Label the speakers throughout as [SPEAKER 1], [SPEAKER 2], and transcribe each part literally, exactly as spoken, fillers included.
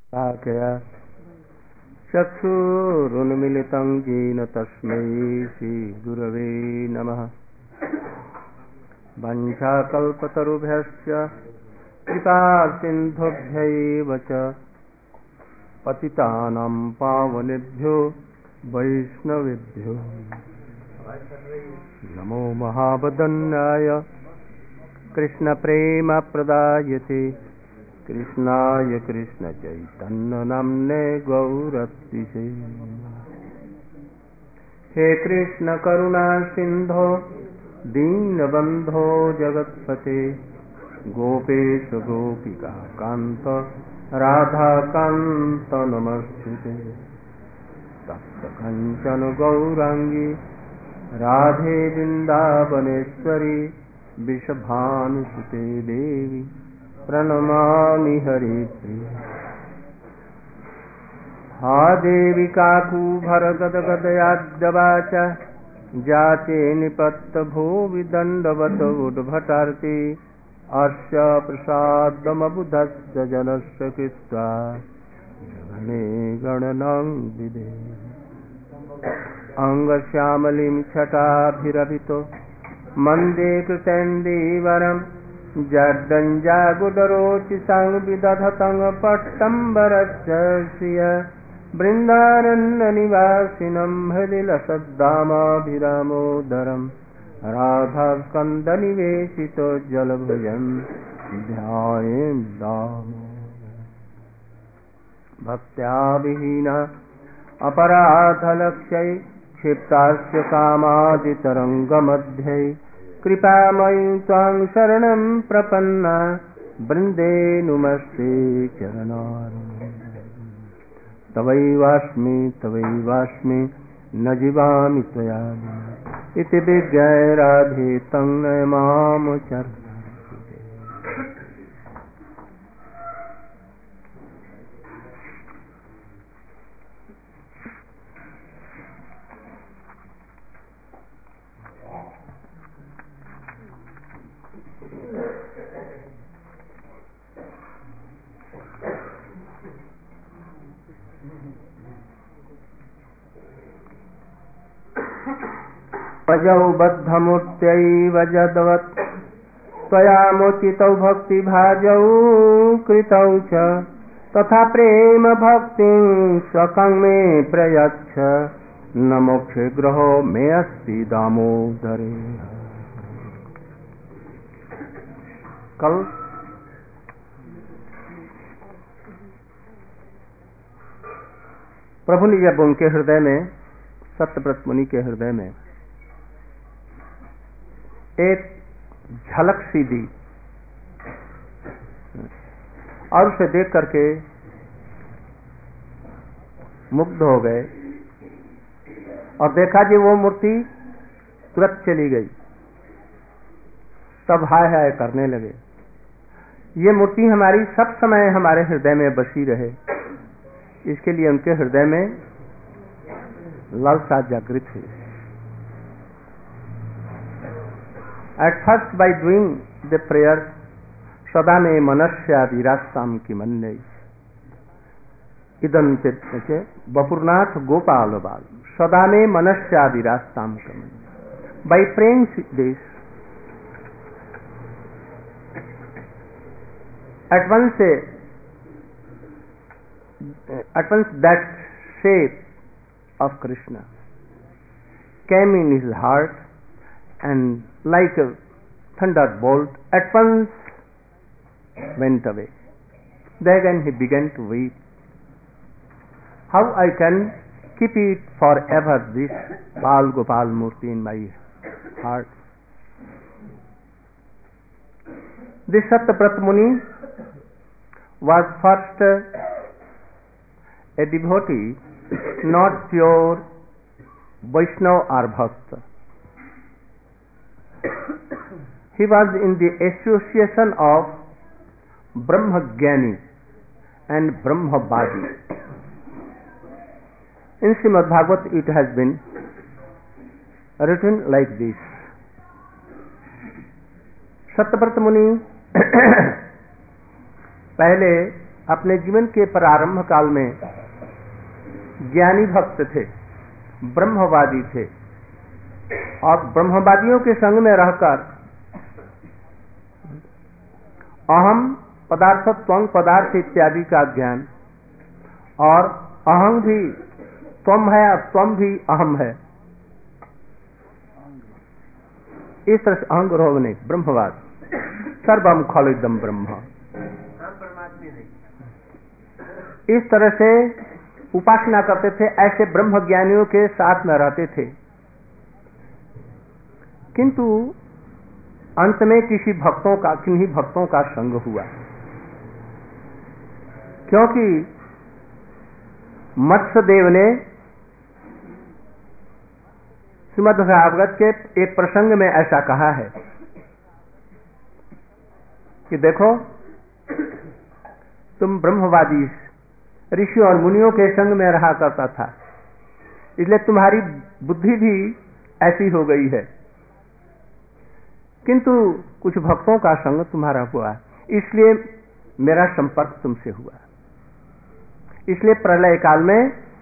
[SPEAKER 1] साकया चक्षुरुन्मिलितं येन तस्मै श्रीगुरवे नमः। वंशाकल्पतरुभ्यश्च कृपासिन्धुभ्यैव च पतितानां पावनेभ्यो वैष्णवेभ्यो नमो महावदन्याय कृष्णप्रेमप्रदायते कृष्णाय कृष्णचैतन्यनाम्ने गौरतिसे। हे कृष्ण करुणा सिंधो दीनबंधो जगत्पते गोपेश गोपिका कांत राधा कांत नमस्ते। तप्त कंचन गौरांगी राधे वृंदावनेश्वरी विषभानुसुते देवी प्रणमामि हरिप्रिये। हा देवी काकूभरगदगदयाद्यवाच जाते निपत्त भूवि दण्डवत उद्भटार्ति अस्य प्रसादमबुधस्य जनस्य कृत्वा जगने गणनं विदे। अंगश्यामलिं छटाभिरभितो मन्दे कृतेन्दीवरम् जड्डञ्जागुडरोचिसं विदधतं पट्टम्बरस्य श्रिय बृन्दारण्यनिवासिनं हृदि लसद्दामाभिरामोदरं राधास्कन्दनिवेशितो जलभुजं ध्यायेन् दामोदरम्। भक्त्या विहीना अपराधलक्ष्यै क्षिप्तास्य कामादितरङ्गमध्ये कृपामयी त्वां शरणं प्रपन्ना वृन्दे नुमस्ते चरणारविन्दे। तवैवास्मि तवैवास्मि न जीवामि त्वया इति विज्ञाय राधे तं नमाम चरणं। वजौ बद्धमूर्त्यैव जदवत् त्वया मोचितौ भक्तिभाजौ कृतौ च तथा प्रेम भक्तिं स्वकं मे प्रयच्छ न मोक्षे ग्रहो मे अस्ति दामोदरे। कल प्रभु ने जब उनके हृदय में सत्यव्रत मुनि के हृदय में एक झलक सी दी और उसे देख करके मुग्ध हो गए और देखा कि वो मूर्ति तुरंत चली गई। तब हाय हाय करने लगे, ये मूर्ति हमारी सब समय हमारे हृदय में बसी रहे। इसके लिए उनके हृदय में लालसा जागृत हुई। At first, by doing the prayer, सदा में मनस्या विरास्ताम की मन्ने इदं चित्ते बपुरनाथ गोपाल बाल सदा में मनस्या विरास्ताम की मन्ने। By praying this, at once, at once that shape of Krishna came in his heart and like a thunderbolt at once went away. Then he began to weep. How I can keep it forever, this Bal Gopal Murti in my heart. This Satyavrat Muni was first a devotee, not pure Vaishnava or Bhakta. He was in the association of Brahmagyani and Brahmavadi. In Srimad Bhagavad it has been written like this. Satyavrat मुनि पहले अपने जीवन के प्रारंभ काल में ज्ञानी भक्त थे, ब्रह्मवादी थे, और ब्रह्मवादियों के संग में रहकर अहम पदार्थ त्वं पदार्थ इत्यादि का ज्ञान, और अहम भी त्वम है और त्वम भी अहम है, इस तरह से अहंग रोग नहीं, ब्रह्मवाद, सर्वम खलुदम ब्रह्म, इस तरह से उपासना करते थे। ऐसे ब्रह्म ज्ञानियों के साथ में रहते थे। किंतु अंत में किसी भक्तों का किन्हीं भक्तों का संग हुआ, क्योंकि मत्स्यदेव ने श्रीमद् भागवत के एक प्रसंग में ऐसा कहा है कि देखो, तुम ब्रह्मवादी ऋषि और मुनियों के संग में रहा करता था, इसलिए तुम्हारी बुद्धि भी ऐसी हो गई है, किंतु कुछ भक्तों का संग तुम्हारा हुआ, इसलिए मेरा संपर्क तुमसे हुआ। इसलिए प्रलय काल में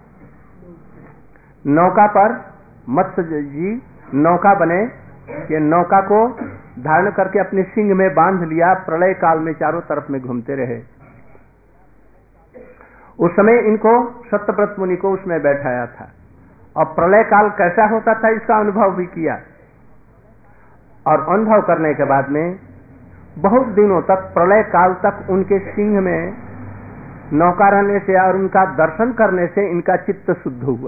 [SPEAKER 1] नौका पर मत्स्य जी नौका बने, ये नौका को धारण करके अपने सिंग में बांध लिया, प्रलय काल में चारों तरफ में घूमते रहे। उस समय इनको सत्यव्रत मुनि को उसमें बैठाया था, और प्रलय काल कैसा होता था इसका अनुभव भी किया, और अनुभव करने के बाद में बहुत दिनों तक, प्रलय काल तक उनके सिंह में नौका रहने से और उनका दर्शन करने से इनका चित्त शुद्ध हुआ।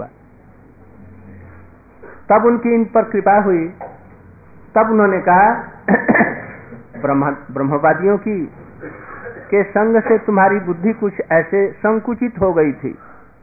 [SPEAKER 1] तब उनकी इन पर कृपा हुई, तब उन्होंने कहा ब्रह्म ब्रह्मवादियों की के संग से तुम्हारी बुद्धि कुछ ऐसे संकुचित हो गई थी,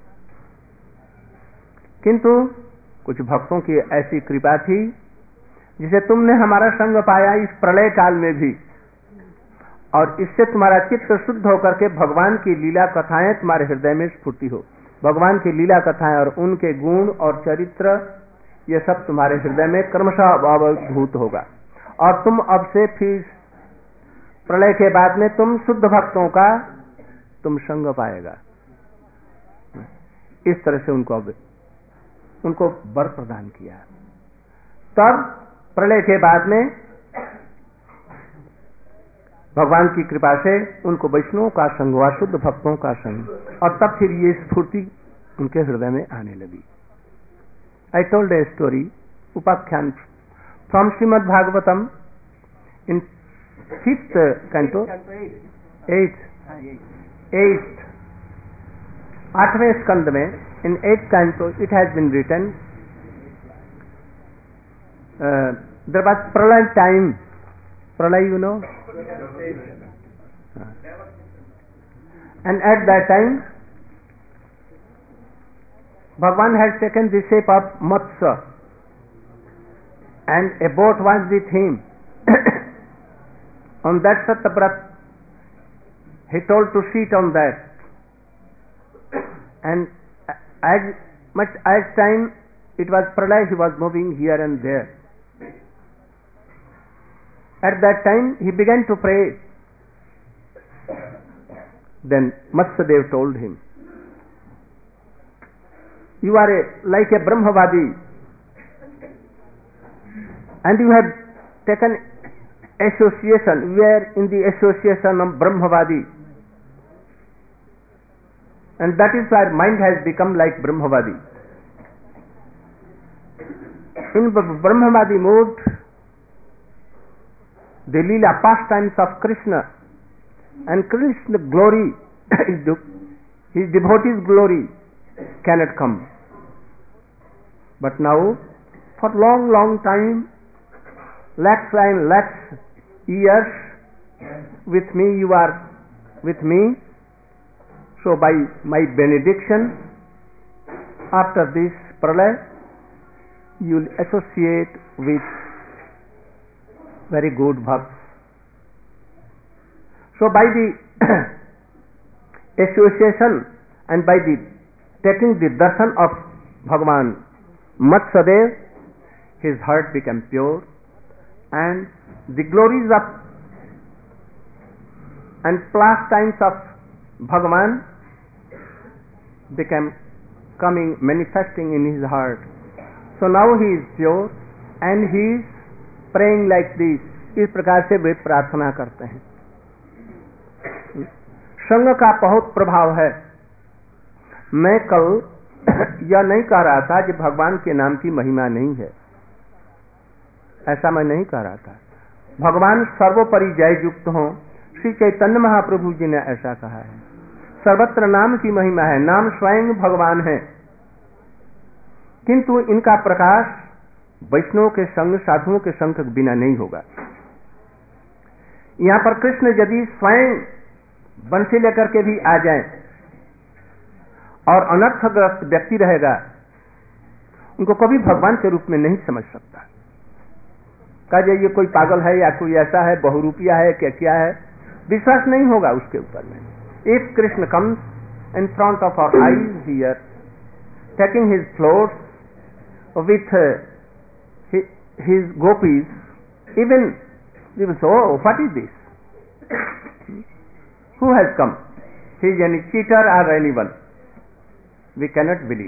[SPEAKER 1] किंतु कुछ भक्तों की ऐसी कृपा थी जिसे तुमने हमारा संग पाया इस प्रलय काल में भी, और इससे तुम्हारा चित्त शुद्ध होकर के भगवान की लीला कथाएं तुम्हारे हृदय में स्फूर्ति हो। भगवान की लीला कथाएं और उनके गुण और चरित्र, ये सब तुम्हारे हृदय में क्रमशः अवभूत होगा, और तुम अब से फिर प्रलय के बाद में तुम शुद्ध भक्तों का तुम संग पाएगा। इस तरह से उनको उनको वर प्रदान किया। तब प्रलय के बाद में भगवान की कृपा से उनको वैष्णवों का संग हुआ, शुद्ध भक्तों का संग, और तब फिर ये स्फूर्ति उनके हृदय में आने लगी। आई टोल्ड ए स्टोरी, उपाख्यान from Srimad Bhagavatam in fifth canto, at at आठवें स्कंद में, in eight canto it has been written, there was pralay time, pralay you know, and at that time Bhagavan had taken the shape of Matsya, and a boat was with him. On that Satyavrat, he told to sit on that, and as much as time it was pralay, he was moving here and there. At that time he began to pray. Then Matsyadev told him, you are a, like a Brahmavadi, and you have taken association, we are in the association of Brahmavadi, and that is why mind has become like Brahmavadi. In Brahmavadi mood, the Leela pastimes of Krishna and Krishna glory, his devotees' glory cannot come. But now, for long, long time, lakhs and lakhs years, with me you are with me. So by my benediction, after this pralay, you will associate with very good bhakts. So by the association and by the taking the darshan of Bhagavan Matsyadev, his heart became pure, and the glories of and pastimes of Bhagavan became coming, manifesting in his heart. So now he is pure and he is praying like this. इस प्रकार से वे प्रार्थना करते हैं. संग का बहुत प्रभाव है. मैं कल यह नहीं कह रहा था कि भगवान के नाम की महिमा नहीं है, ऐसा मैं नहीं कह रहा था. भगवान सर्वोपरि जय युक्त हों, श्री चैतन्य महाप्रभु जी ने ऐसा कहा है. सर्वत्र नाम की महिमा है, नाम स्वयं भगवान है, किंतु इनका प्रकाश वैष्णव के संग, साधुओं के संग के बिना नहीं होगा. यहां पर कृष्ण यदि स्वयं बंसी लेकर के भी आ जाएं और अनर्थग्रस्त व्यक्ति रहेगा, उनको कभी भगवान के रूप में नहीं समझ सकता. कहा जाए ये कोई पागल है या कोई ऐसा है, बहुरूपिया है, क्या क्या है, विश्वास नहीं होगा उसके ऊपर में. If Krishna comes in front of our eyes here, taking his floats with his gopis, even we will say, oh, what is this? Who has come? He is any cheater or anyone? We cannot believe.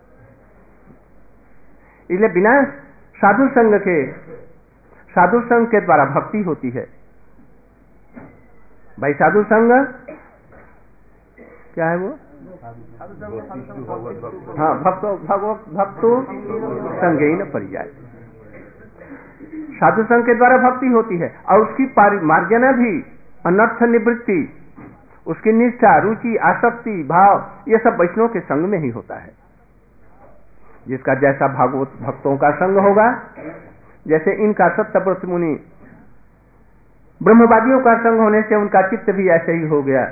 [SPEAKER 1] इसलिए बिना साधु संग के, साधु संग के द्वारा भक्ति होती है. भाई साधु संग क्या है वो? हाँ, भक्तो भगवत भक्तो संगेन परियाय. साधु संघ के द्वारा भक्ति होती है और उसकी मार्जना भी अनर्थ निवृत्ति, उसकी निष्ठा, रुचि, आसक्ति, भाव, ये सब वैष्णव के संग में ही होता है. जिसका जैसा भागवत भक्तों का संग होगा, जैसे इनका सत्यव्रत मुनि ब्रह्मवादियों का संग होने से उनका चित्त भी ऐसे ही हो गया,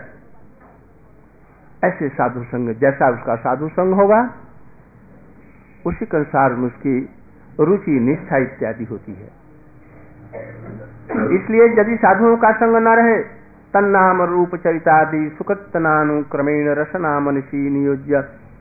[SPEAKER 1] ऐसे साधु संग, जैसा उसका साधु संग होगा उसी के अनुसार उसकी रुचि, निष्ठा इत्यादि होती है. इसलिए यदि साधुओं का संग न रहे, तन्नाम रूप चरितादि सुकृतनानुक्रमेण रसनामनिषि नियोज्य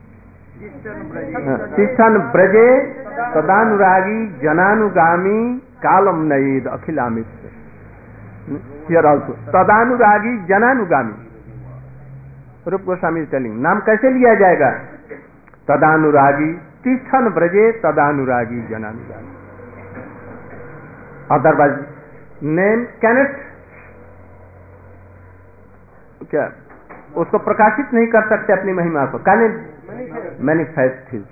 [SPEAKER 1] तिष्ठन् ब्रजे तदानुरागी जनानुगामी कालम नयेद अखिलामित. Here also तदानुरागी जनानुगामी. रूप गोस्वामी टेलिंग, नाम कैसे लिया जाएगा? तदानुरागी, तिष्ठन् ब्रजे तदानुरागी जनानुरागी. अदरवाइज नेम कैनट, क्या उसको प्रकाशित नहीं कर सकते अपनी महिमा को. Can manifest his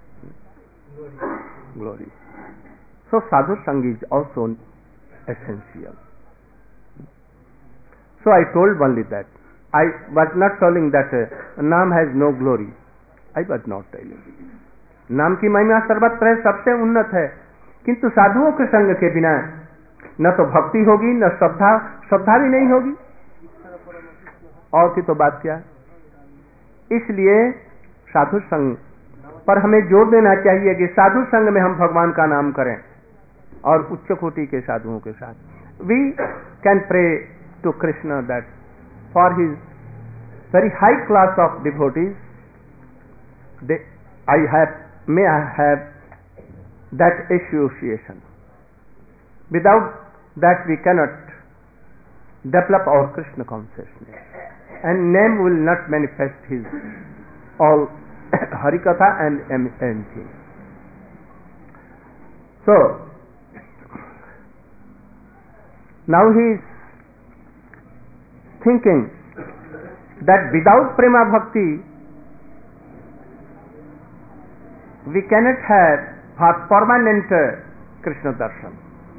[SPEAKER 1] glory. So sadhu sang is also essential. So I told only that. I was not telling that naam has no glory. I was not telling. नाम की महिमा सर्वत्र सबसे उन्नत है, किंतु साधुओं के संग के बिना न तो भक्ति होगी, न श्रद्धा, श्रद्धा भी नहीं होगी, और की तो बात क्या. इसलिए साधु संग पर हमें जोर देना चाहिए कि साधु संग में हम भगवान का नाम करें, और उच्च कोटि के साधुओं के साथ we can pray to Krishna that for his very high class of devotees they I have may I have that association. Without that we cannot develop our Krishna consciousness, and name will not manifest his all Harikatha and anything. So now he is thinking that without prema bhakti we cannot have for permanent uh, Krishna darshan.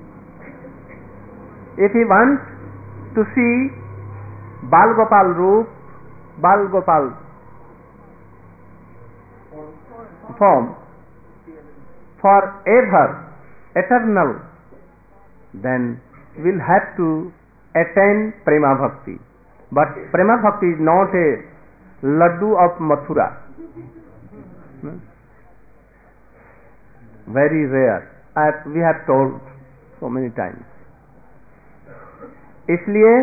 [SPEAKER 1] If he wants to see Bal Gopal Roop, Bal Gopal form forever, eternal, then we'll have to attain Prema Bhakti. But Prema Bhakti is not a laddu of Mathura. Hmm? Very rare. As we have told so many times. इसलिए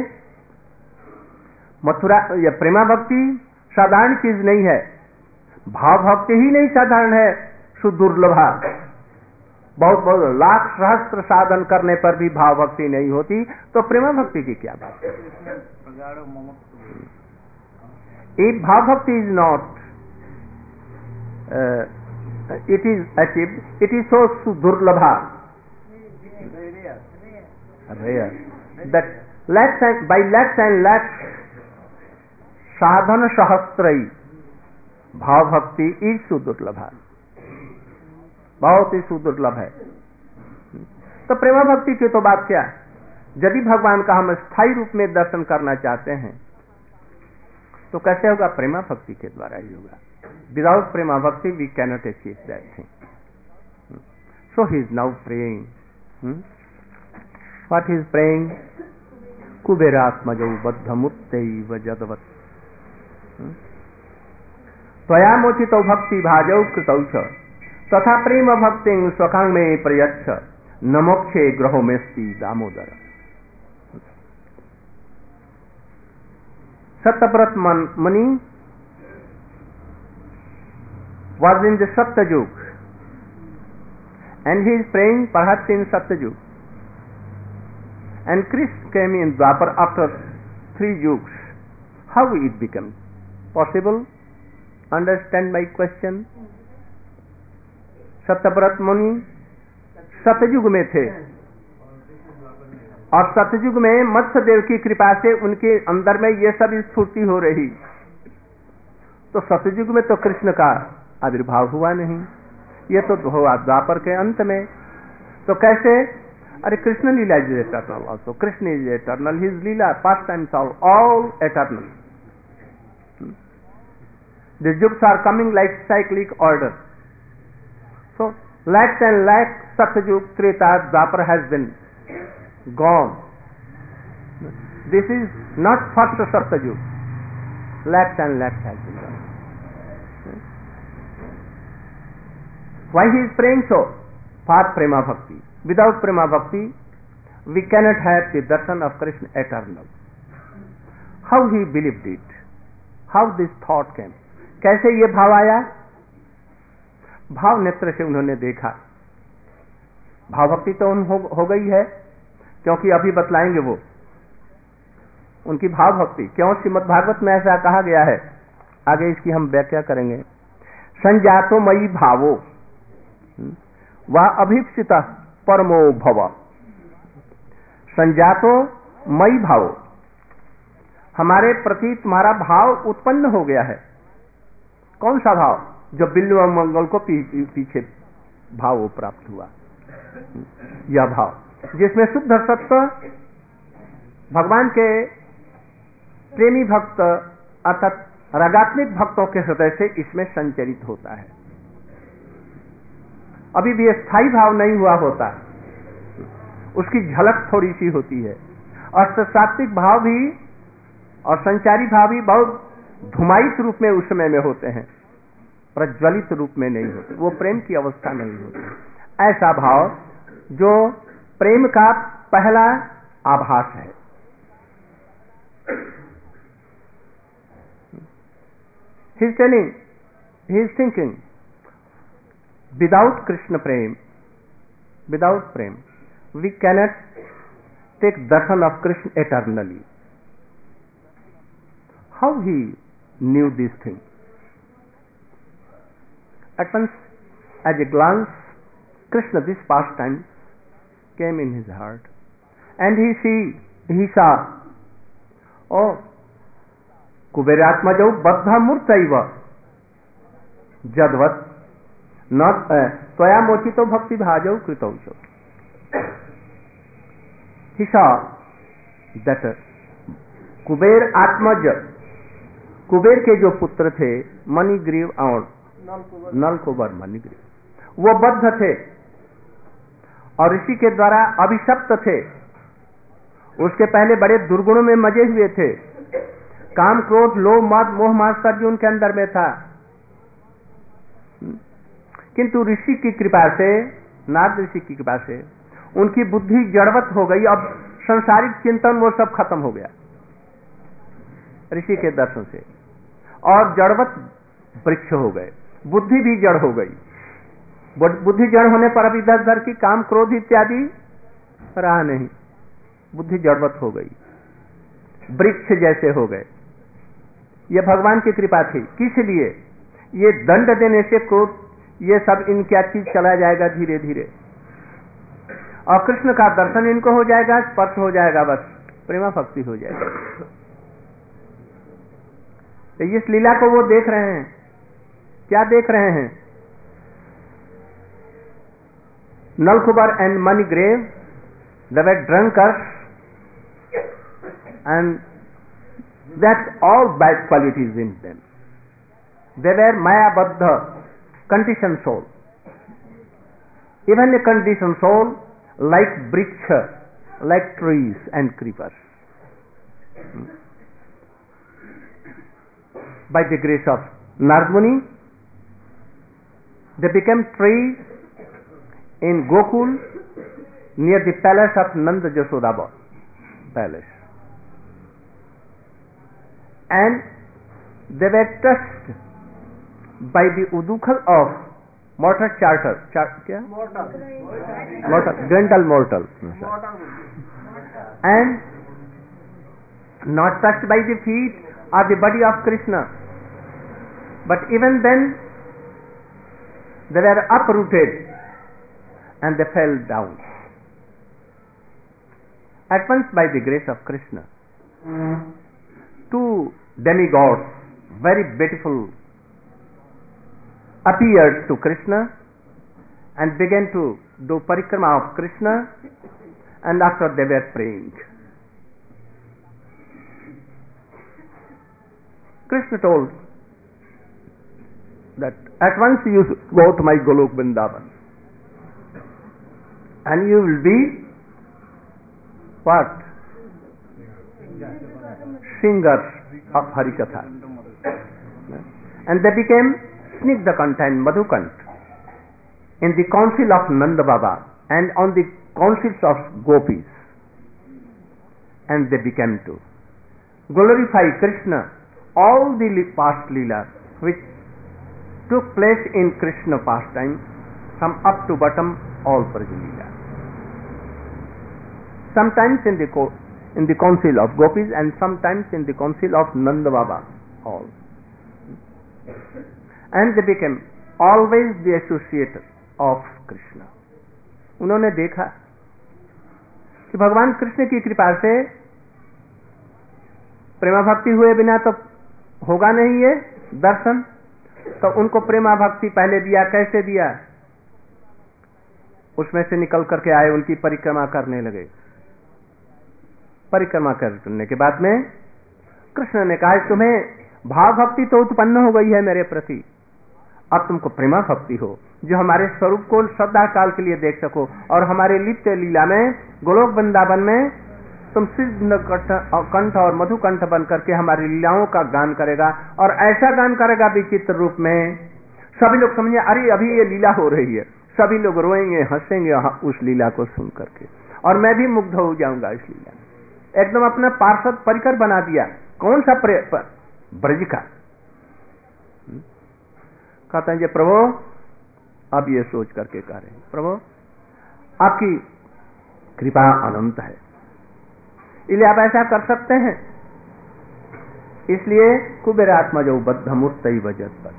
[SPEAKER 1] मथुरा या प्रेमा भक्ति साधारण चीज नहीं है. भाव भक्ति ही नहीं साधारण है, सुदुर्लभा. बहुत बहुत लाख सहस्त्र साधन करने पर भी भाव भक्ति नहीं होती, तो प्रेमा भक्ति की क्या बात है. If bhav bhakti is not, uh, it is achieved, it is so durlabha, rare, that lakhs and, by lakhs and lakhs sadhana sahasrai bhav bhakti is sudurlabha, बहुत ही सुदुर्लभ है। तो प्रेमा भक्ति की तो बात क्या, यदि भगवान का हम स्थायी रूप में दर्शन करना चाहते हैं तो कैसे होगा? प्रेमा भक्ति के द्वारा ही होगा। Without prema bhakti we cannot achieve that thing. So he is now praying, what he is praying? कुबेरात्मजौ बद्धमुत्तैव जदवत् त्वया मोचितौ भक्ति भाजौ कृतौ च तथा प्रेम भक्तिं स्वकांग में प्रयच्छ न मोक्षे ग्रहो मेस्ति Damodar. Satyabrat Muni was in the Satyajug and he is praying perhaps in Satyajug, and Krishna came in Dwapar after three yugs. How it became possible? Understand my question? Satyavrat मुनि सतयुग में थे और सतयुग में मत्स्य देव की कृपा से उनके अंदर में ये सब स्फूर्ति हो रही, तो सतयुग में तो कृष्ण का आविर्भाव हुआ नहीं, ये तो हुआ द्वापर के अंत में। तो कैसे? अरे Krishna lila is eternal also, Krishna is eternal, his lila pastimes all all eternal. The yugas are coming like cyclic order. So lakhs and lakhs Satyajug, Treta, Dwapar has been gone. This is not first Satyajug. Lakhs and lakhs has been gone. Why he is praying so? For prema bhakti. Without prema bhakti, we cannot have the darshan of Krishna eternal. How he believed it? How this thought came? कैसे ये भाव आया? भाव नेत्र से उन्होंने देखा। भाव भक्ति तो उन हो, हो गई है, क्योंकि अभी बतलाएंगे वो उनकी भाव भक्ति क्यों श्रीमद् भागवत में ऐसा कहा गया है। आगे इसकी हम व्याख्या करेंगे। संजातो मयि भावो वह अभीप्सित परमो भव। संजातो मयि भावो, हमारे प्रति तुम्हारा भाव उत्पन्न हो गया है। कौन सा भाव? जो बिल्लु मंगल को पी, पी, पीछे भाव प्राप्त हुआ, यह भाव जिसमें शुद्ध सत्व भगवान के प्रेमी भक्त अर्थात रागात्मिक भक्तों के हृदय से इसमें संचरित होता है। अभी भी स्थायी भाव नहीं हुआ होता, उसकी झलक थोड़ी सी होती है। और सात्विक भाव भी और संचारी भाव भी बहुत धुमायित रूप में उस समय में होते हैं, प्रज्वलित रूप में नहीं होते, वो प्रेम की अवस्था नहीं होती। ऐसा भाव जो प्रेम का पहला आभास है। He is telling, he is thinking, without Krishna prem, without prem, we cannot take darshan of Krishna eternally. How he knew this thing? At once, as a glance, Krishna, this pastime, came in his heart, and he see, he saw, oh, कुबेरात्मजौ बद्ध मूर्तैव जदवत् न त्वया मोचितो भक्ति भाजौ कृतौ च। He saw that Kuber आत्मज, Kuber के जो पुत्र थे मणिग्रीव और नलकुबर मणिग्रीव, वो बद्ध थे और ऋषि के द्वारा अभिशप्त थे। उसके पहले बड़े दुर्गुणों में मजे हुए थे। काम, क्रोध, लोभ, मद, मोह, मात्सर्य उनके अंदर में था। किंतु ऋषि की कृपा से, नारद ऋषि की कृपा से उनकी बुद्धि जड़वत हो गई। अब संसारिक चिंतन वो सब खत्म हो गया ऋषि के दर्शन से, और जड़वत वृक्ष हो गए, बुद्धि भी जड़ हो गई। बुद्धि जड़ होने पर अब इधर उधर की काम, क्रोध इत्यादि रहा नहीं, बुद्धि जड़वत हो गई, वृक्ष जैसे हो गए। ये भगवान की कृपा थी। किस लिए? ये दंड देने से क्रोध ये सब इनकी चीज चला जाएगा धीरे धीरे, और कृष्ण का दर्शन इनको हो जाएगा, स्पर्श हो जाएगा, बस प्रेमा भक्ति हो जाएगी। तो इस लीला को वो देख रहे हैं। क्या देख रहे हैं? Nalakuvara and Manigriva, they were drunkards and that all bad qualities in them. They were Maya-baddha, conditioned soul. Even a conditioned soul, like briksha, like trees and creepers. By the grace of Narad Muni, they became trees in Gokul, near the palace of Nanda Jashoda palace, and they were touched by the udukhal of mortal charter, Char, kya? mortal, mortal, gentle mortal, and not touched by the feet or the body of Krishna, but even then they were uprooted and they fell down. At once, by the grace of Krishna, two demigods, very beautiful, appeared to Krishna and began to do parikrama of Krishna, and after they were praying. Krishna told that at once you go to my Golok Vrindavan and you will be what? Singers of Harikatha. And they became Snigdakanta and Madhukanta in the council of Nanda Baba and on the councils of Gopis. And they became to glorify Krishna, all the past Leela which took place in Krishna pastime from up to bottom, all Braj Leela. Sometimes in the in the council of Gopis and sometimes in the council of Nanda Baba, all. And they became always the associator of Krishna. उन्होंने देखा कि भगवान कृष्ण की कृपा से प्रेमा भक्ति हुए बिना तो होगा नहीं ये दर्शन। तो उनको प्रेमा भक्ति पहले दिया, कैसे दिया? उसमें से निकल करके आए, उनकी परिक्रमा करने लगे। परिक्रमा करने के बाद में कृष्ण ने कहा तुम्हें भाव भक्ति तो उत्पन्न हो गई है मेरे प्रति, अब तुमको प्रेमा भक्ति हो, जो हमारे स्वरूप को सदा काल के लिए देख सको, और हमारे लिप्त लीला में गोलोक वृंदावन में तुम सिद्ध कंठ और मधुकंठ बन करके हमारी लीलाओं का गान करेगा, और ऐसा गान करेगा विचित्र रूप में सभी लोग समझे अरे अभी ये लीला हो रही है, सभी लोग रोएंगे हंसेंगे उस लीला को सुन करके, और मैं भी मुग्ध हो जाऊंगा इस लीला में। एकदम अपना पार्षद परिकर बना दिया। कौन सा ब्रज का? कहते हैं जी प्रभु, अब ये सोच करके कह रहे हैं प्रभु आपकी कृपा अनंत है, इसलिए आप ऐसा कर सकते हैं। इसलिए कुबेरात्मा जो बद्ध मूर्त वजत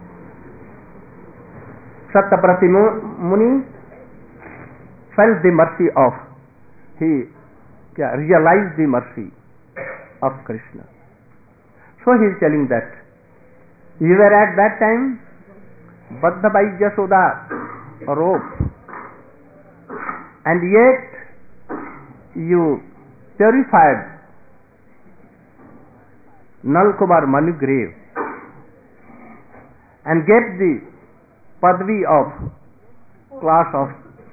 [SPEAKER 1] सत्यप्रति मुनि felt the mercy of he क्या realized the mercy of Krishna. So he is telling that you were at that time baddha by Jashoda rope, and yet you purified Nalkumar Manugrave and gave the padvi of class of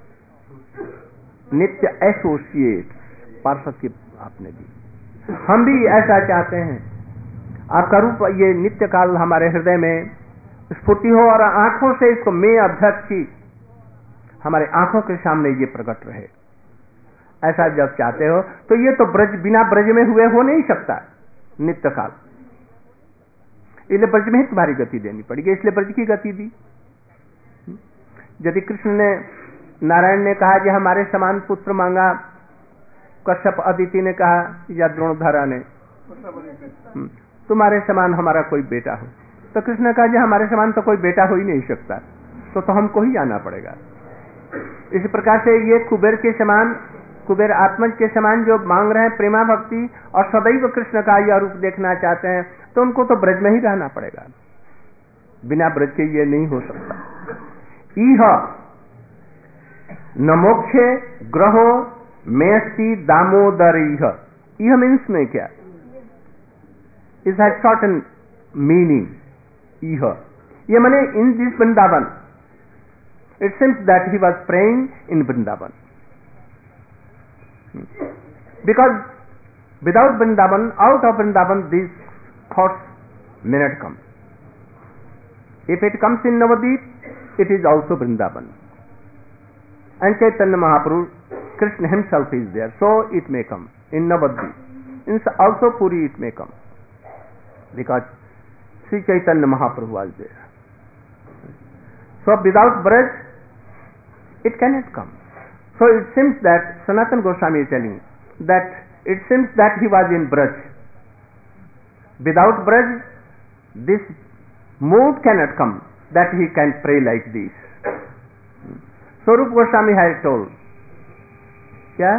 [SPEAKER 1] nitya associate parshad की आपने दी। हम भी ऐसा चाहते हैं, आपका रूप ये नित्य काल हमारे हृदय में स्फूर्ति हो और आंखों से इसको मैं अध्यक्ष ही हमारे आंखों के सामने ये प्रकट रहे। ऐसा जब चाहते हो तो ये तो ब्रज बिना ब्रज में हुए हो नहीं सकता नित्य काल, इसलिए ब्रज में ही तुम्हारी गति देनी पड़ेगी, इसलिए ब्रज की गति दी। यदि कृष्ण ने नारायण ने कहा कि हमारे समान पुत्र मांगा, कश्यप अदिति ने कहा या द्रोणधरा ने, तुम्हारे समान हमारा कोई बेटा हो। तो कृष्ण ने कहा जी हमारे समान तो कोई बेटा हो ही नहीं सकता, तो तो हमको ही आना पड़ेगा। इसी प्रकार से ये कुबेर के समान, कुबेर आत्मज के समान जो मांग रहे हैं प्रेमा भक्ति और सदैव कृष्ण का यह रूप देखना चाहते हैं, तो उनको तो ब्रज में ही रहना पड़ेगा, बिना ब्रज के ये नहीं हो सकता। इह न मोक्षे ग्रहो मेस्ति दामोदर। इह इह मीन्स में क्या, इट हैज सर्टेन मीनिंग। इह ये माने in this Vrindavan, it seems that he was praying in Vrindavan, because without Vrindavan, out of Vrindavan, these thoughts may not come. If it comes in Navadvip, it is also Vrindavan. And Chaitanya Mahaprabhu, Krishna himself is there, so it may come in Navadvip. In also Puri it may come, because Sri Chaitanya Mahaprabhu was there. So without Braj, it cannot come. So it seems that Sanatana Goswami is telling that it seems that he was in Braj. Without Braj, this mood cannot come that he can pray like this. Swarup Goswami has told, क्या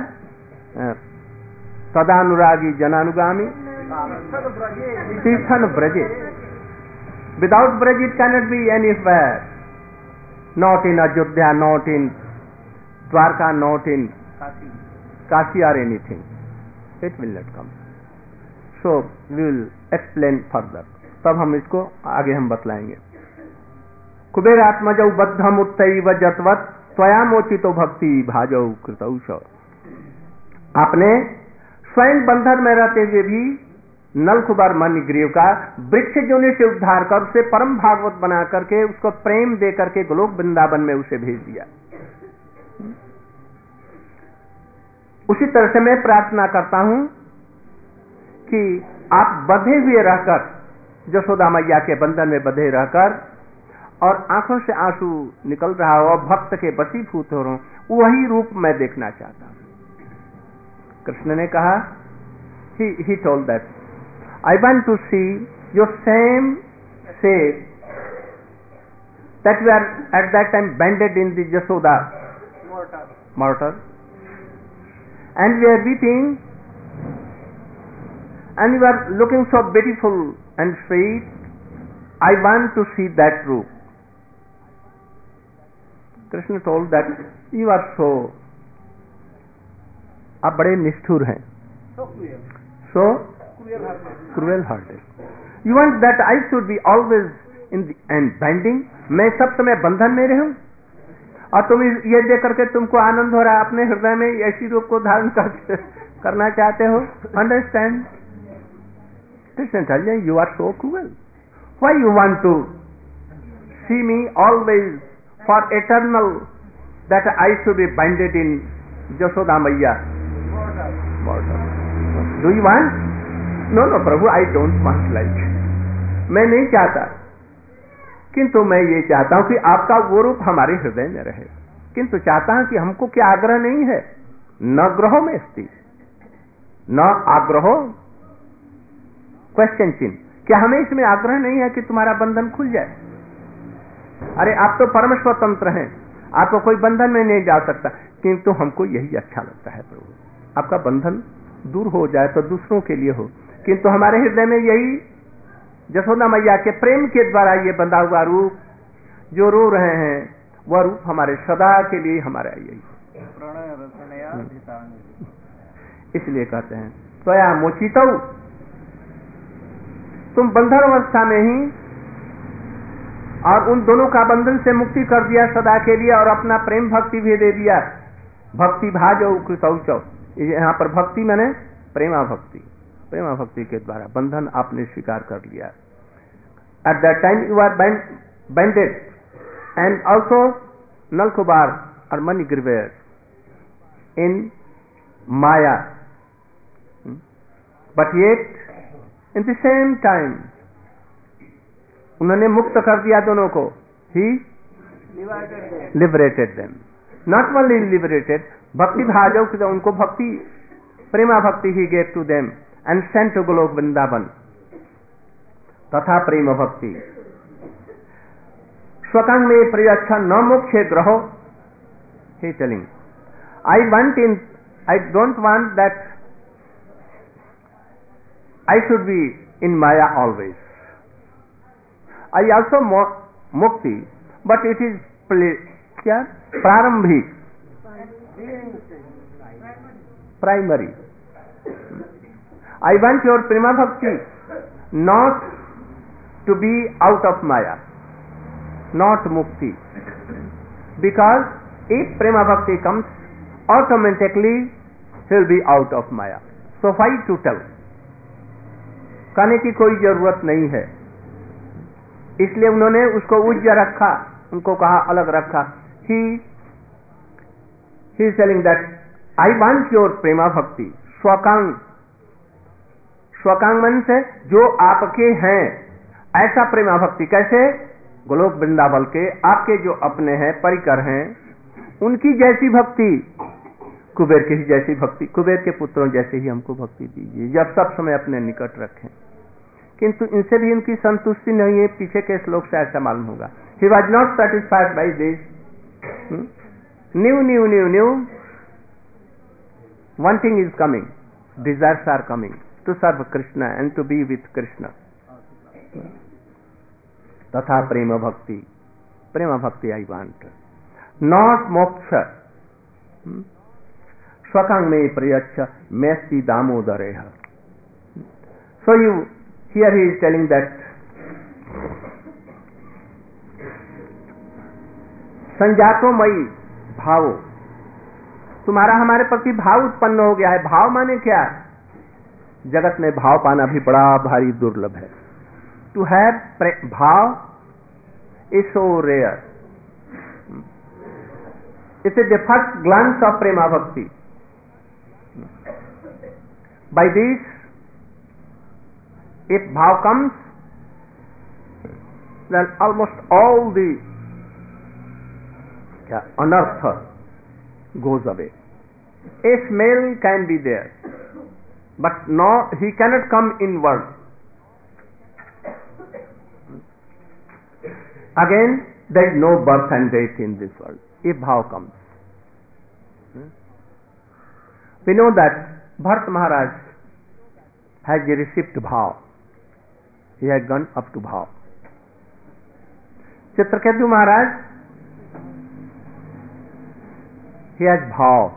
[SPEAKER 1] तदानुरागी जनानुगामी Tirthan ब्रजे. Without Braj it cannot be anywhere. Not in Ajodhya, not in Dwarka, not in Kashi or anything. It will not come. So we will explain further. तब हम इसको आगे हम बतलाएंगे. कुबेर आत्मजौ बद्धम उत्तैव जतवत त्वया मोचितो भक्ति भाजौ कृतौष. आपने स्वयं बंधन में रहते हुए भी नलकुबर मणिग्रीव का वृक्ष जोनि से उद्धार कर उसे परम भागवत बना करके उसको प्रेम दे करके गोलोक वृंदावन में उसे भेज दिया. उसी तरह से मैं प्रार्थना करता हूं कि आप बंधे हुए रहकर, यशोदा मैया के बंधन में बंधे रहकर और आंखों से आंसू निकल रहा हो और भक्त के वशीभूत हो रहा हूं, वही रूप मैं देखना चाहता हूं. कृष्ण ने कहा, he, he told that I want to see your same shape that we are at that time banded in the Yashoda mortar, mortar. And we are weeping and you are looking so beautiful and sweet. I want to see that roop. Krishna told that you are so, आप बड़े निष्ठुर हैं, so cruel hearted. You want that I should be always in the and bending, मैं सब समय बंधन में रहूं और तुम ये देख करके तुमको आनंद हो रहा है, अपने हृदय में ऐसी रूप को धारण कर, करना चाहते हो. Understand? Krishna tells you, you are so cruel. Why you want to see me always for eternal, that I should be binded in Yashoda Maiya mortar? Do you want? No, no, Prabhu, I don't want like. मैं नहीं चाहता, किंतु मैं ये चाहता हूं कि आपका वो रूप हमारे हृदय में रहे. किंतु चाहता हूं कि हमको क्या आग्रह नहीं है, न ग्रहो में स्थिति, न आग्रहो, क्वेश्चन चिन्ह, क्या हमें इसमें आग्रह नहीं है कि तुम्हारा बंधन खुल जाए? अरे आप तो परम स्वतंत्र हैं, आपको कोई बंधन में नहीं डाल सकता, किंतु हमको यही अच्छा लगता है प्रभु, आपका बंधन दूर हो जाए तो दूसरों के लिए हो. किंतु हमारे हृदय में यही यशोदा मैया के प्रेम के द्वारा ये बंधा हुआ रूप जो रो रहे हैं, वह रूप हमारे सदा के लिए हमारा यही. इसलिए कहते हैं त्वया मोचितौ, तुम बंधन अवस्था में ही और उन दोनों का बंधन से मुक्ति कर दिया सदा के लिए और अपना प्रेम भक्ति भी दे दिया. भक्ति भाजौ कृतौच. यहाँ पर भक्ति मैंने प्रेमा भक्ति, प्रेमा भक्ति के द्वारा बंधन आपने स्वीकार कर लिया. At that time you are binded and also Nalakuvara और मणिग्रीवेयर in maya, but yet in the same time उन्होंने मुक्त कर दिया दोनों को. He liberated them, not only liberated, भक्ति भाजौ, उनको भक्ति प्रेमा भक्ति he gave to them and sent to Golok Vrindavan. तथा प्रेम भक्ति स्वकांग में प्रयच्छ न मोक्षे ग्रहो. He telling, I want in, I don't want that I should be in Maya always. I also want mukti, but it is क्या प्रारंभिक, primary. I want your prema bhakti not to be out of Maya, not mukti, because if prema bhakti comes, automatically he will be out of Maya. So why to tell? कहने की कोई जरूरत नहीं है, इसलिए उन्होंने उसको उज्ज रखा, उनको कहा अलग रखा. He he is telling that I want your prema bhakti. स्वकांग, स्वकांग मन से जो आपके हैं ऐसा प्रेमा भक्ति. कैसे? गोलोक वृंदावन के आपके जो अपने हैं, परिकर हैं, उनकी जैसी भक्ति, कुबेर की जैसी भक्ति, कुबेर के पुत्रों जैसे ही हमको भक्ति दीजिए, जब सब समय अपने निकट रखें. किंतु इनसे भी इनकी संतुष्टि नहीं है. पीछे के श्लोक से ऐसा मालूम होगा. He was not satisfied by this. Hmm? New, new, new, new. One thing is coming. Desires are coming to serve Krishna and to be with Krishna. तथा प्रेम भक्ति, प्रेम भक्ति I want. Not moksha. Hmm? स्वकांग में प्रयच्छ मेस्ति दामोदरेह. So you, here he is telling that संजातोमयी भाव, तुम्हारा हमारे प्रति भाव उत्पन्न हो गया है. भाव माने क्या? जगत में भाव पाना भी बड़ा भारी दुर्लभ है. To have bhav is so rare. It is the first glance of prema bhakti. By this, if bhav comes, then almost all the yeah, anartha goes away. A smell can be there, but no, he cannot come inward. Again, there is no birth and death in this world if bhav comes. We know that Bharat Maharaj has received bhav. He had gone up to bhav. Chitraketu Maharaj, he has bhav,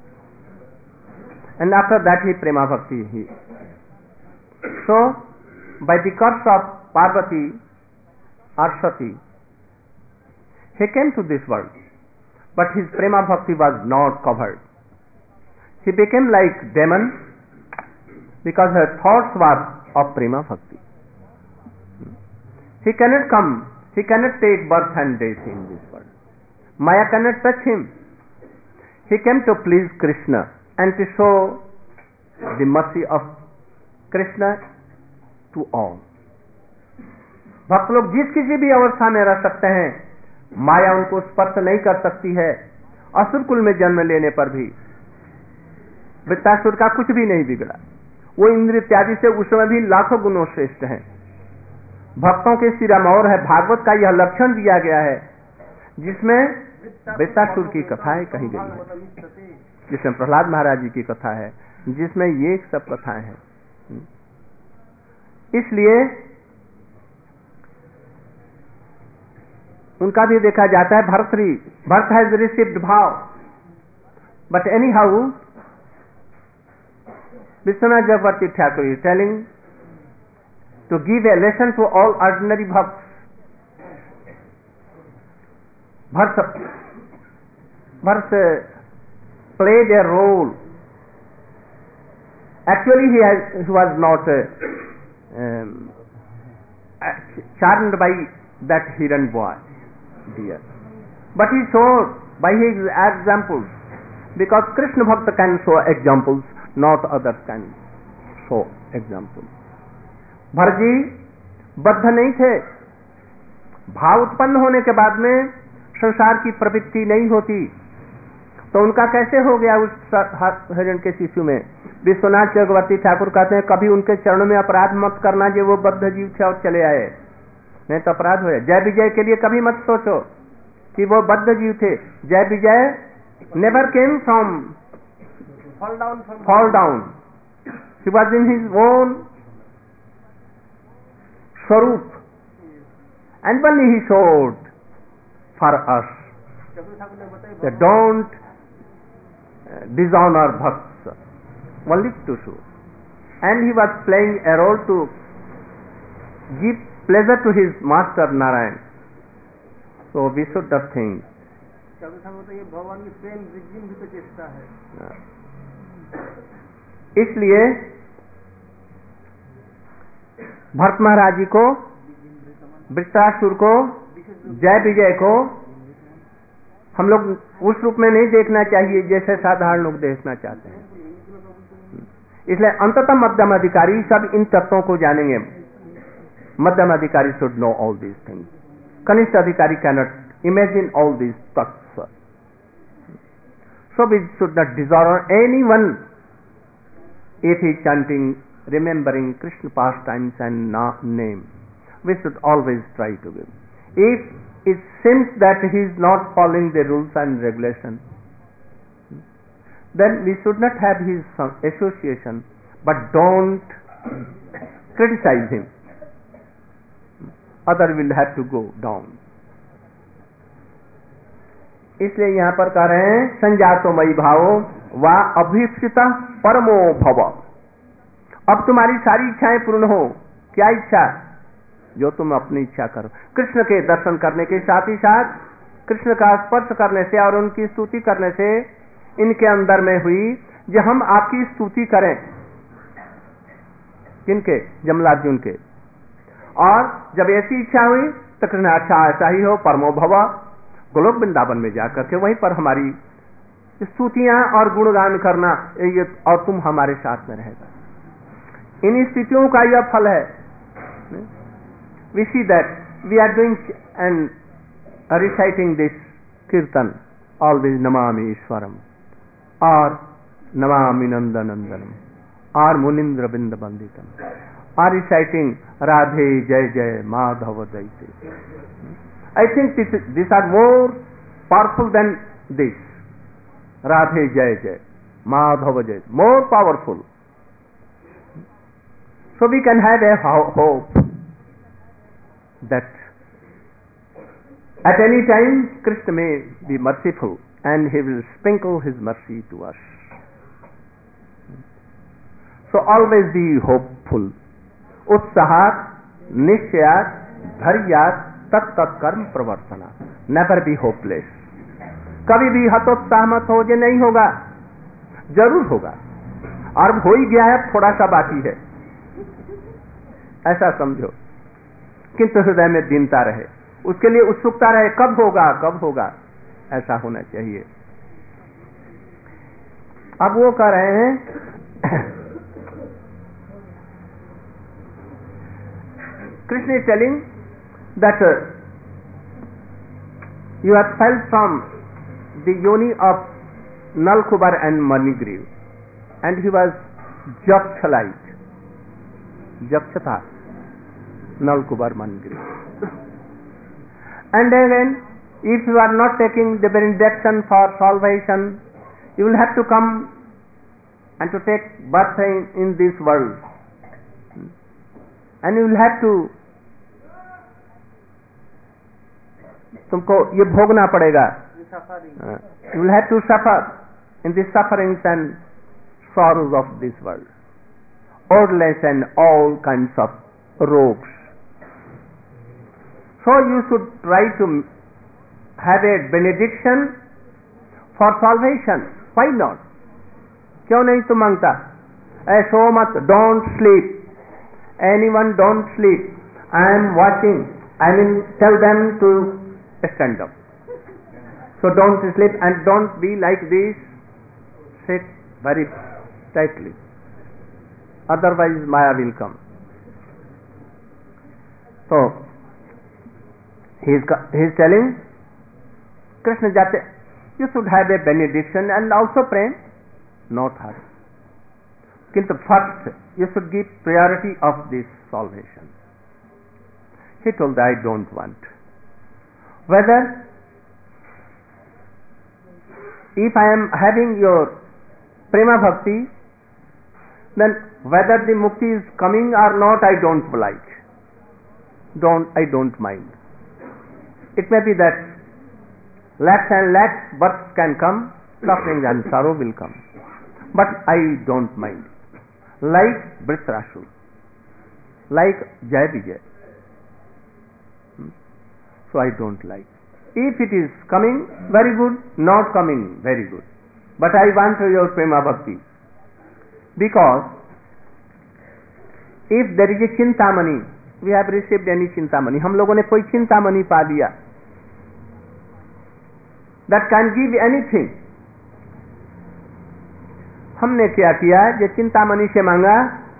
[SPEAKER 1] and after that he prema bhakti. He so by the curse of Parvati or Sati, he came to this world, but his prema bhakti was not covered. He became like demon because her thoughts were of prema bhakti. He cannot come, he cannot take birth and death in this world. Maya cannot touch him. He came to please Krishna and to show the mercy of Krishna to all. भक्त लोग जिस किसी भी अवस्था में रह सकते हैं, माया उनको स्पर्श नहीं कर सकती है. असुर कुल में जन्म लेने पर भी वृत्तासुर का कुछ भी नहीं बिगड़ा. वो इंद्र इत्यादि से उस समय भी लाखों गुणों श्रेष्ठ हैं. भक्तों के सिरमौर है. भागवत का यह लक्षण दिया गया है जिसमें वृत्तासुर की कथाएं कही गई है, जिसमें प्रहलाद महाराज जी की कथा है, जिसमें ये सब कथाएं हैं. इसलिए उनका भी देखा जाता है. भरतरी, Bharat has received bhav, but anyhow Vishwanath Chakravarti Thakur is telling to give a lesson to all ordinary bhakts. Bharata, Bharata played a role. Actually, he, has, he was not uh, um, charmed by that Hiran boy, dear. But he showed by his examples, because Krishna Bhakta can show examples, not others can show examples. Bharat ji बद्ध नहीं थे. भाव उत्पन्न होने के बाद में संसार की प्रवृत्ति नहीं होती, तो उनका कैसे हो गया उस हिरण के शिशु में? विश्वनाथ चक्रवर्ती ठाकुर कहते हैं कभी उनके चरणों में अपराध मत करना जो वो बद्ध जीव थे और चले आए, नहीं तो अपराध हो जाए। जय विजय के लिए कभी मत सोचो कि वो बद्ध जीव थे। Jay Vijay never came from
[SPEAKER 2] fall down from
[SPEAKER 1] fall down. He was in his own Swarup, and only he showed for us that don't uh, dishonor bhakts, only to show. And he was playing a role to give pleasure to his master Narayan. So we should not think.
[SPEAKER 2] ये भगवान की प्रेम वृद्धि भी तो चेष्टा है।
[SPEAKER 1] इसलिए भरत महाराज जी को, वृत्रासुर को, जय विजय को हम लोग उस रूप में नहीं देखना चाहिए जैसे साधारण लोग देखना चाहते हैं। इसलिए अंततः मध्यम अधिकारी सब इन तत्वों को जानेंगे। Madhyam adhikari should know all these things. Kanishtha adhikari cannot imagine all these thoughts. So we should not dishonor anyone if he is chanting, remembering Krishna pastimes and name. We should always try to give. If it seems that he is not following the rules and regulations, then we should not have his association, but don't criticize him. Other will have to go down. इसलिए यहां पर कह रहे हैं संजातो मयि भावो वा अभीप्सित परमो भव। अब तुम्हारी सारी इच्छाएं पूर्ण हो। क्या इच्छा? जो तुम अपनी इच्छा करो। कृष्ण के दर्शन करने के साथ ही साथ कृष्ण का स्पर्श करने से और उनकी स्तुति करने से इनके अंदर में हुई जो हम आपकी स्तुति करें। किनके? जमलार्जुन के। और जब ऐसी इच्छा हुई तो कृष्ण अच्छा ऐसा ही हो, परमो भव। गोलोक वृंदावन में जाकर के वहीं पर हमारी स्तुतियां और गुणगान करना ये, और तुम हमारे साथ में रहेगा। इन स्थितियों का यह फल है। We see that we are doing and reciting this kirtan always नमामि ईश्वरम और नमामि नंदनंदनम और मुनिंद्र बिंद वंदितम और रिसाइटिंग राधे जय जय माधव जयते। I think this is, these are more powerful than this. Radhe Jai Jai, Madhava Jai, more powerful. So we can have a hope that at any time Krishna may be merciful and he will sprinkle his mercy to us. So always be hopeful. Utsahat, Nishayat, Dharyat, तत् कर्म प्रवर्तना। Never be hopeless. कभी भी हतोत्साह मत हो जे नहीं होगा, जरूर होगा और हो ही गया है, थोड़ा सा बाकी है ऐसा समझो। किंतु हृदय में दीनता रहे, उसके लिए उत्सुकता रहे, कब होगा कब होगा, ऐसा होना चाहिए। अब वो कह रहे हैं Krishna is telling that uh, you are fell from the yoni of Nalkubar and Manigriv, and he was Jakshalite, Jakshata, Nalkubar, Manigriv. And again, if you are not taking the benediction for salvation, you will have to come and to take birth in, in this world, and you will have to तुमको ये भोगना पड़ेगा। You will have to suffer in the sufferings and sorrows of this world, oldness and all kinds of rogues. So you should try to have a benediction for salvation. Why not? क्यों नहीं तू मांगता? ऐसो मत, don't sleep. Anyone don't sleep. I am watching. I mean, tell them to stand up. So don't sleep and don't be like this. Sit very tightly. Otherwise Maya will come. So he is, he is telling Krishna Jate, you should have a benediction and also pray, not hurry. किंतु first you should give priority of this salvation. He told, I don't want. Whether if I am having your prema bhakti, then whether the mukti is coming or not, I don't like. Don't I don't mind. It may be that lakhs and lakhs births can come, suffering and sorrow will come, but I don't mind. Like Dhritarashtra, like Jai Vijay. So I don't like. If it is coming, very good. Not coming, very good. But I want your prema bhakti. Because if there is a chintamani, we have received any chintamani, हम लोगों ने कोई चिंतामणि पा लिया, that can give anything. हमने क्या किया, जो चिंतामणि से मांगा,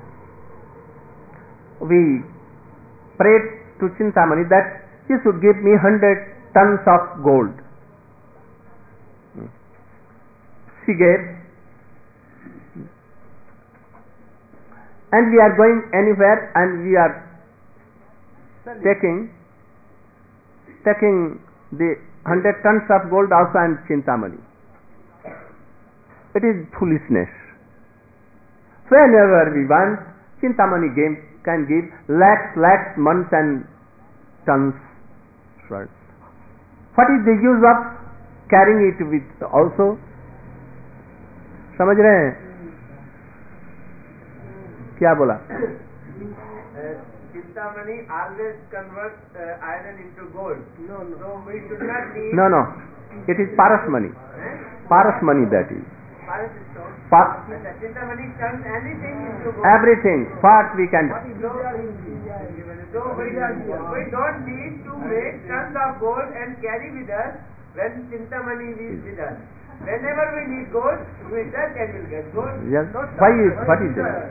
[SPEAKER 1] we prayed to Chintamani that he should give me hundred tons of gold. She gave, and we are going anywhere, and we are taking taking the hundred tons of gold also and Chintamani. It is foolishness. Whenever we want, Chintamani game can give lakhs, lakhs, months and tons. What is the use of carrying it with also? समझ रहे हैं क्या बोला?
[SPEAKER 2] Chintamani always converts uh, iron into gold. No, no. So we should not need.
[SPEAKER 1] No, no. It is paras money.
[SPEAKER 2] Eh?
[SPEAKER 1] Paras money, that is.
[SPEAKER 2] Paras is stone.
[SPEAKER 1] Pa-
[SPEAKER 2] Chintamani turns anything into gold.
[SPEAKER 1] everything. What we can.
[SPEAKER 2] So we, we don't need to make tons of gold and carry with us when Chintamani is with us. Whenever we need gold, we search and will get gold.
[SPEAKER 1] Yes. Why is what is it?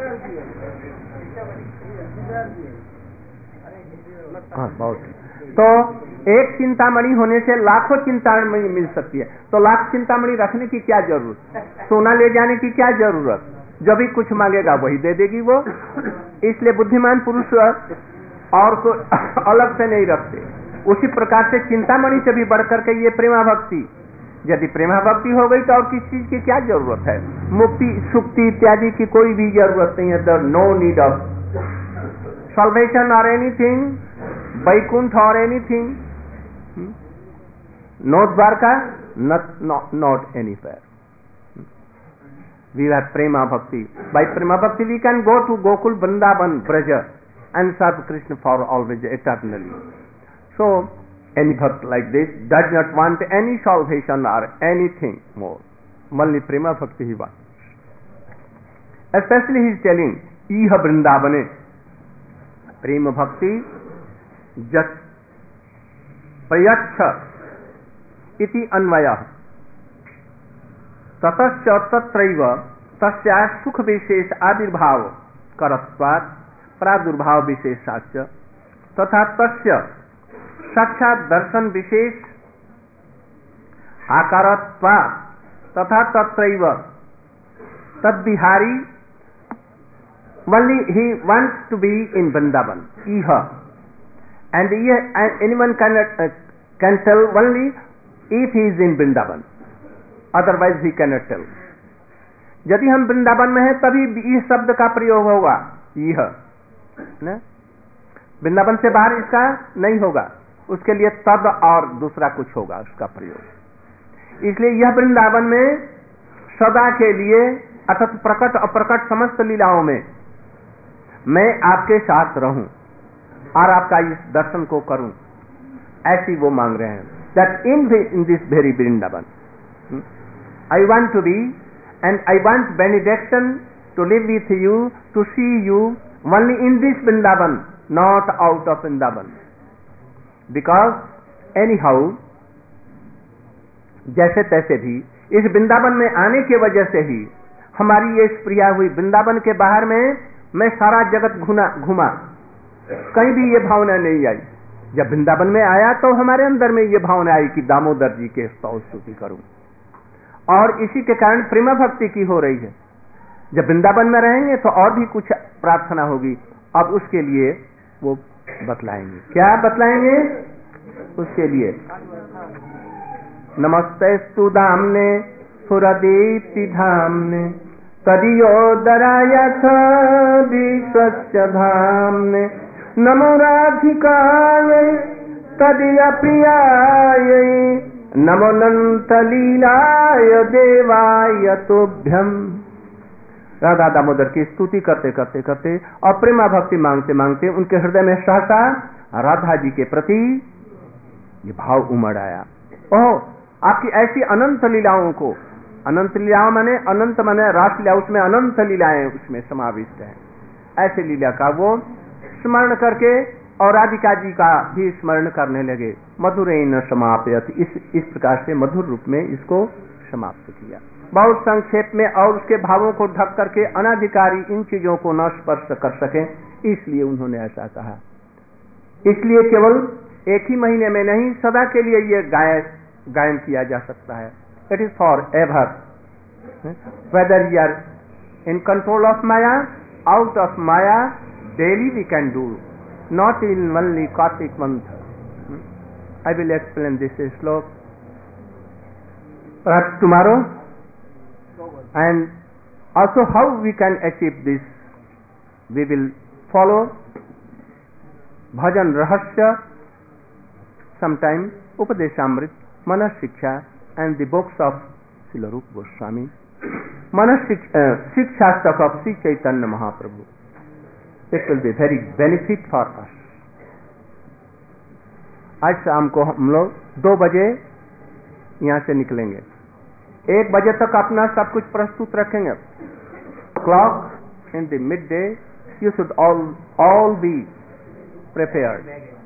[SPEAKER 1] हाँ बहुत. तो एक चिंतामणि होने से लाखों चिंतामणि मिल सकती है. तो लाख चिंतामणि रखने की क्या जरूरत? सोना ले जाने की क्या जरूरत? जो भी कुछ मांगेगा वही दे देगी वो. इसलिए बुद्धिमान पुरुष और को अलग से नहीं रखते. उसी प्रकार से चिंतामणि से भी बढ़कर के ये प्रेमा भक्ति. यदि प्रेमा भक्ति हो गई तो और किस चीज की क्या जरूरत है? मुक्ति सुक्ति इत्यादि की कोई भी जरूरत नहीं है. There no need of salvation or anything, Vaikuntha or anything, hmm? no Dwarka, not, not, not anywhere. Hmm? We have Prema Bhakti. By Prema Bhakti we can go to Gokul, Vrindavan, Braja and serve Krishna for always, eternally. So, any bhakt like this does not want any salvation or anything more. Only Prema Bhakti he wants. Especially he is telling, Iha Vrindavane, Prema Bhakti Jat Prayaksha iti Anvaya Tatasya Tatraiva Tasya Sukha Vishesha Avirbhav Karatvat Pradurbhav Visheshacha Tatha Tasya Sakshat Darshan Vishesh Akaratvat Tatha Tatraiva Tadbihari. Only he wants to be in Vrindavan, Iha. And, Iha, and anyone can, uh, can tell only if he is in Vrindavan. Otherwise he cannot tell. यदि हम वृंदावन में हैं तभी इस शब्द का प्रयोग होगा, यह. वृंदावन से बाहर इसका नहीं होगा. उसके लिए तद और दूसरा कुछ होगा उसका प्रयोग. इसलिए यह वृंदावन में सदा के लिए अर्थात प्रकट अप्रकट समस्त लीलाओं में मैं आपके साथ रहूं और आपका इस दर्शन को करूं, ऐसी वो मांग रहे हैं. That in in this very Vrindavan I want to be and I want benediction to live with you, to see you only in this Vrindavan, not out of Vrindavan. Because anyhow जैसे तैसे भी इस वृंदावन में आने की वजह से ही हमारी ये प्रिया हुई. वृंदावन के बाहर में मैं सारा जगत घुना घुमा, कहीं भी ये भावना नहीं आई. जब वृंदावन में आया तो हमारे अंदर में ये भावना आई कि दामोदर जी के स्तव स्तुति करूं. और इसी के कारण प्रेमा भक्ति की हो रही है. जब वृंदावन में रहेंगे तो और भी कुछ प्रार्थना होगी, अब उसके लिए वो बतलाएंगे। क्या बतलाएंगे उसके लिए? नमस्ते सुदाम्ने सुरदीप्ति धाम्ने तदियोदरायथ विश्वस्य धाम्ने नमो राधिकायै तदीय प्रियायै नमो नंत लीलाय देवाय तुभ्यम। राधा दामोदर की स्तुति करते करते करते और प्रेमा भक्ति मांगते मांगते उनके हृदय में सहसा राधा जी के प्रति ये भाव उमड़ आया। ओह, आपकी ऐसी अनंत लीलाओं को, अनंत लीलाओं माने अनंत माने रासलीला, उसमें अनंत लीलाएं उसमें समाविष्ट है। ऐसे लीला का वो स्मरण करके और राधिका जी का भी स्मरण करने लगे। मधुरेण समापयत, इस इस प्रकार से मधुर रूप में इसको समाप्त किया। बहुत संक्षेप में और उसके भावों को ढक करके अनाधिकारी इन चीजों को न स्पर्श कर सके, इसलिए उन्होंने ऐसा कहा। इसलिए केवल एक ही महीने में नहीं, सदा के लिए ये गाय गायन किया जा सकता है। It is for ever, whether you are in control of maya, out of maya, daily we can do, not in only Kartik month. I will explain this shloka perhaps tomorrow, and also how we can achieve this we will follow bhajan rahasya sometime, upadeshamrit, manas shiksha and the books of Srila Rupa Goswami, manas shikshastak of Sri Chaitanya Mahaprabhu. It will be very benefit for us. आज शाम को हम लोग दो बजे यहाँ से निकलेंगे। एक बजे तक अपना सब कुछ प्रस्तुत रखेंगे। Clock in the midday you should all all be prepared.